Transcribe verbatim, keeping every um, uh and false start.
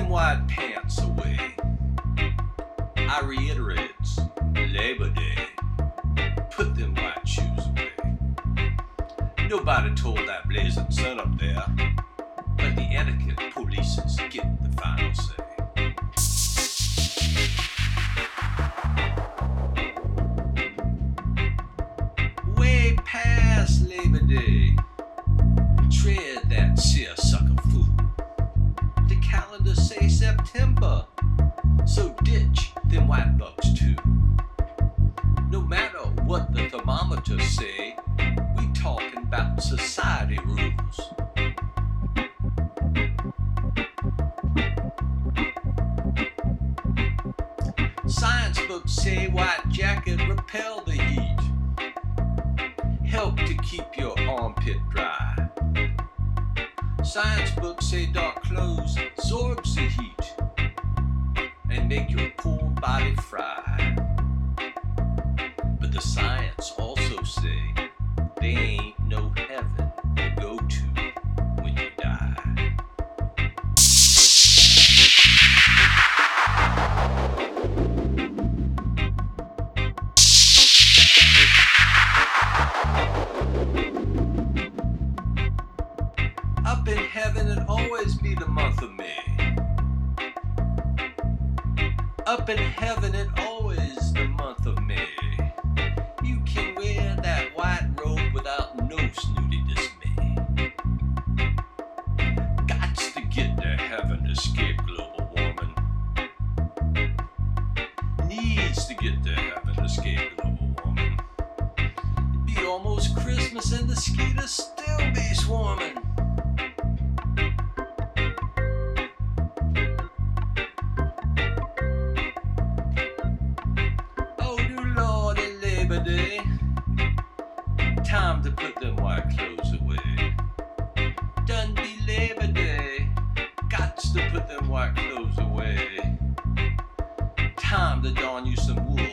them white pants away. I reiterate, it's Labor Day. Put them white shoes away. Nobody told that blazing sun up there, but the etiquette polices get the final say. Way past Labor Day, tread that seersucker fool. The calendar say September, so ditch them white bucks too. No matter what the thermometers say, we talking about society rules. Science books say white jacket repel the heat, help to keep your armpit dry. Science books say dark clothes absorbs the heat and make your poor body fry. But the science also say they ain't no heaven to go to when you die. Up in heaven it'll always be the month of May. Up in heaven it always the month of May. You can wear that white robe without no snooty dismay. Gots to get to heaven to escape global warming. Needs to get to heaven to escape global warming. It'd be almost Christmas and the skeeters still be swarming. Day. Time to put them white clothes away. Done be Labor Day. Gots to put them white clothes away. Time to don you some wool.